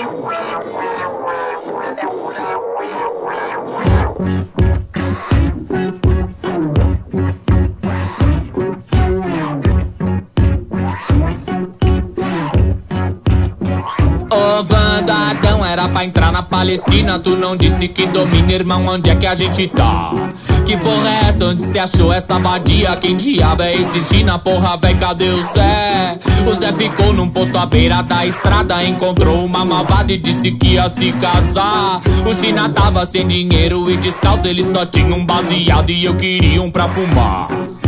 Ô Vandadão, era pra entrar na Palestina. Tu não disse que domina, irmão, onde é que a gente tá? Que porra é essa? Onde cê achou essa vadia? Quem diabo é esse China? Porra, véi, cadê o Zé? O Zé ficou num posto à beira da estrada, encontrou uma malvada e disse que ia se casar. O China tava sem dinheiro e descalço, ele só tinha um baseado e eu queria um pra fumar.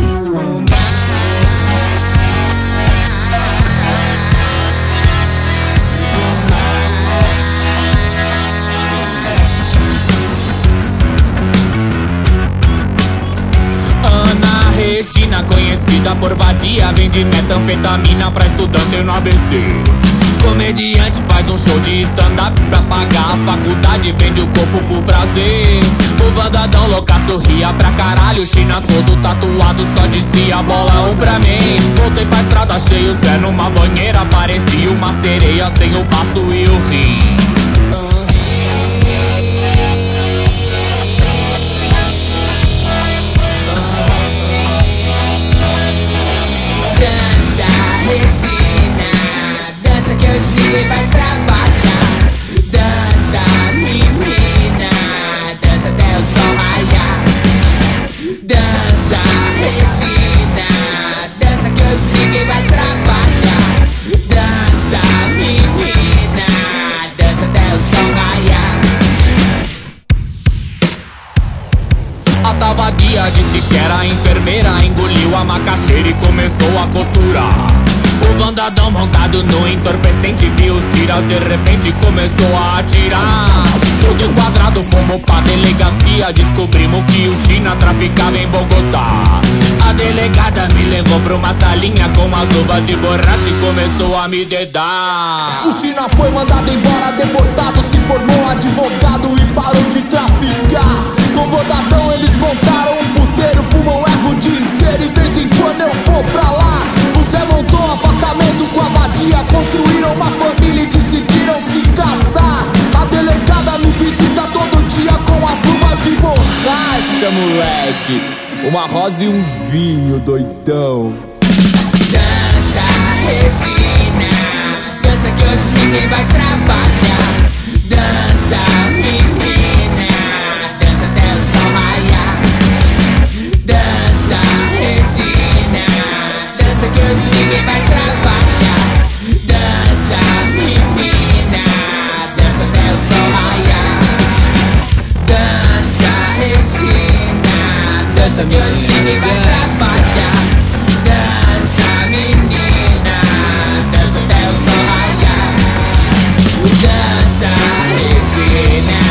Regina, conhecida por vadia, vende metanfetamina pra estudante no ABC. Comediante faz um show de stand-up pra pagar a faculdade, vende o corpo pro prazer. O Vandadão louca sorria pra caralho, China todo tatuado só dizia bola um pra mim. Voltei pra estrada, achei o Zé numa banheira, parecia uma sereia sem o baço e o rim. Ninguém vai trabalhar. Dança, menina, dança até o sol raiar. Dança, Regina, dança que hoje ninguém vai trabalhar. Dança, menina, dança até o sol raiar. A tal vadia disse que era enfermeira, engoliu a macaxeira e começou a costurar. O Vandadão montado no entorpecente viu os tiros, de repente começou a atirar. Todo quadrado fomos pra delegacia, descobrimos que o China traficava em Bogotá. A delegada me levou pra uma salinha com as luvas de borracha e começou a me dedar. O China foi mandado embora, deportado, se formou advogado e parou de traficar. Com o Vandadão eles montaram um puteiro, fumam erva o dia inteiro e vez em quando eu vou pra lá. O Zé montou um apartamento com a vadia, construíram uma família e decidiram se casar. A delegada me visita todo dia com as luvas de borracha, moleque. Uma rosa e um vinho, doidão. Dança, Regina, dança que hoje ninguém vai trabalhar. Dança, menina, dança até o sol raiar. Dança, Regina, dança que hoje ninguém vai trabalhar. Dança, menina, dança até o sol raiar. Dança, Regina, dança que hoje ninguém vai trabalhar. Dança, menina, dança até o sol raiar. Dança, Regina.